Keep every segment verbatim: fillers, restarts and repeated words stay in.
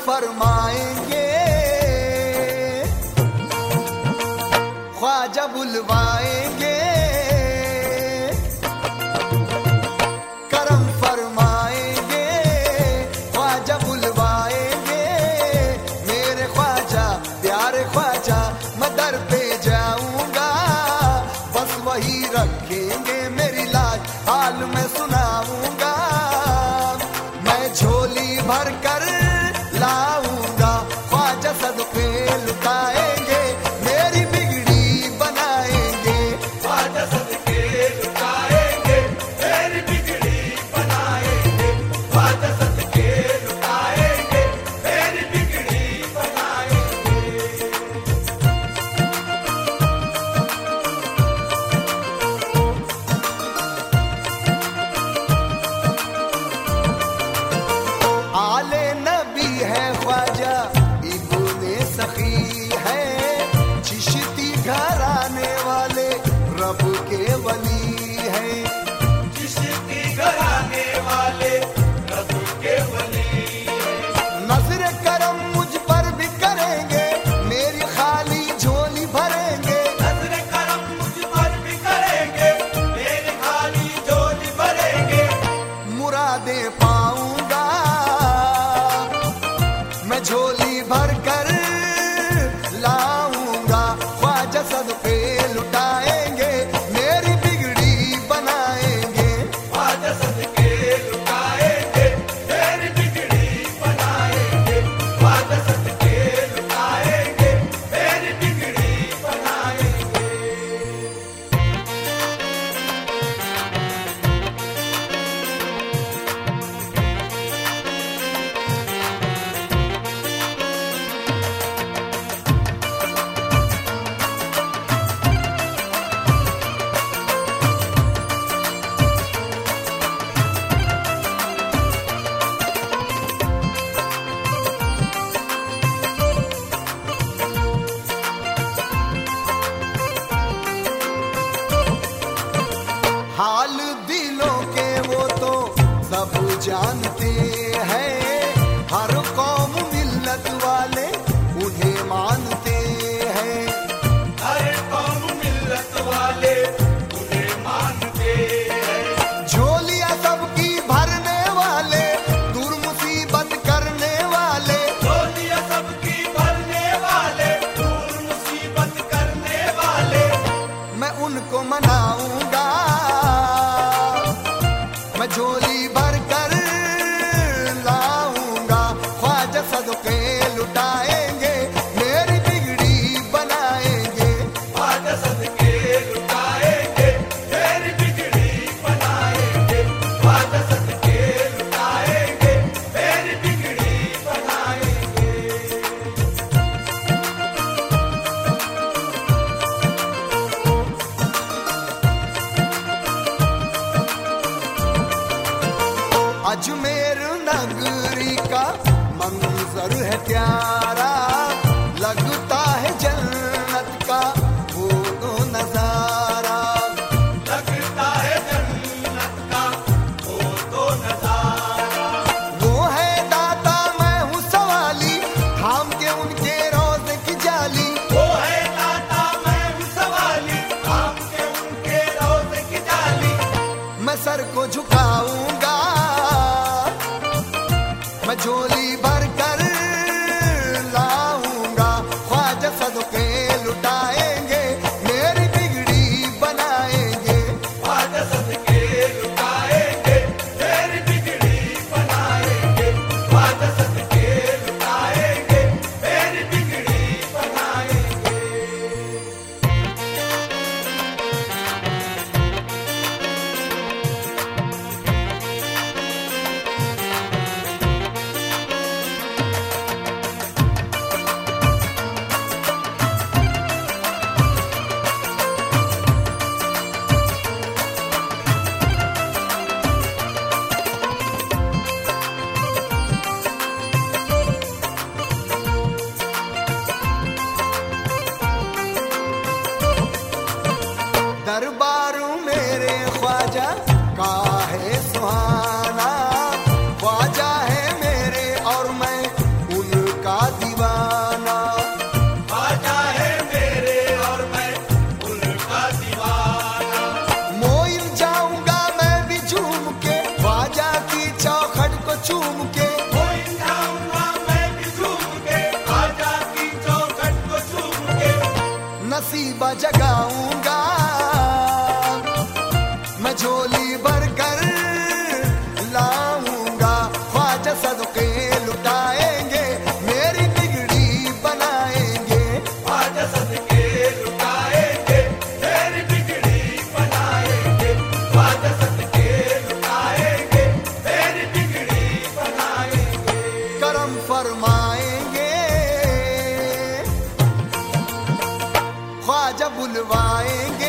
फरमाएंगे, ख्वाजा बुलवाएंगे, करम फरमाएंगे, ख्वाजा बुलवाएंगे, मेरे ख्वाजा प्यारे ख्वाजा, मैं दर पे जाऊंगा, बस वही रखेंगे मेरी लाज, हाल मैं सुनाऊंगा, मैं झोली भर कर लाऊंगा, ख्वाजा सदके लुटाएंगे, मेरी बिगड़ी बनाएंगे, ख्वाजा सदके लुटाएंगे, मेरी बिगड़ी बनाएंगे, ख्वाजा सदके लुटाएंगे, मेरी बिगड़ी बनाएंगे। आले नबी है ख्वाजा, इब्ने सखी है, चिश्ती घराने वाले रब के वली है, चिश्ती घराने वाले रब के वली है। नजर करम मुझ पर भी करेंगे, मेरी खाली झोली भरेंगे, नजर करम मुझ पर भी करेंगे, मेरी खाली झोली भरेंगे, मुरादे पाऊंगा, मैं झोली भर कर लाऊंगा, ख्वाजा सदके लुटाएंगे, मेरी बिगड़ी बनाएंगे, ख्वाजा सदके लुटाएंगे, मेरी बिगड़ी बनाएंगे, ख्वाजा सदके लुटाएंगे, मेरी बिगड़ी बनाएंगे। हाल दिलों के वो तो सब जानते हैं, हर कौम मिल्लत वाले उन्हें मानते हैं, हर कौम मिल्लत वाले उन्हें मानते हैं, झोलियां सबकी भरने वाले, दूर मुसीबत करने वाले, झोलियां सबकी भरने वाले, दूर मुसीबत करने वाले, मैं उनको मनाऊंगा, मैं झोली भर कर लाऊंगा, ख्वाजा सदके लुटाएंगे, मेरी बिगड़ी बनाएंगे, ख्वाजा सदके लुटाएंगे, मेरी बिगड़ी बनाएंगे, ख्वाजा सदके लुटाएंगे, मेरी बिगड़ी बनाएंगे। अजमेर नगरी का मंजर है प्यारा, लगता है जन्नत का वो तो नजारा, लगता है जन्नत का वो तो नजारा, वो है दाता मैं हूँ सवाली, थाम के उनके रोज़े की जाली, वो है दाता मैं हूँ सवाली, काम के उनके रोज़े की जाली, मैं सर को झुकाऊंगा, मैं झोली भर कर लाऊंगा, चूम के, कोई जाऊंगा मैं भी झूम के, ख्वाजा की चौखट को चूम के। नसीबा जगाऊंगा मैं झोली भरकर लाऊंगा, ख्वाजा सदके लुटाएंगे मेरी बिगड़ी बनाएंगे, ख्वाजा सदके लुटाएंगे मेरी बिगड़ी बनाएंगे, ख्वाजा सदके लुटाएंगे मेरी बिगड़ी बनाएंगे। करम फरमाएंगे ख्वाजा बुलवाएंगे,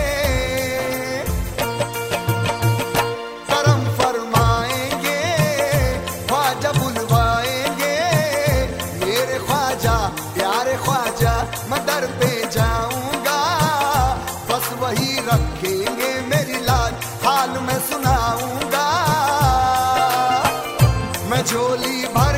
करम फरमाएंगे ख्वाजा बुलवाएंगे, मेरे ख्वाजा प्यारे ख्वाजा मैं दर पे जाऊंगा, बस वही रखेंगे मेरी लाज हाल मैं सुनाऊंगा, मैं झोली भर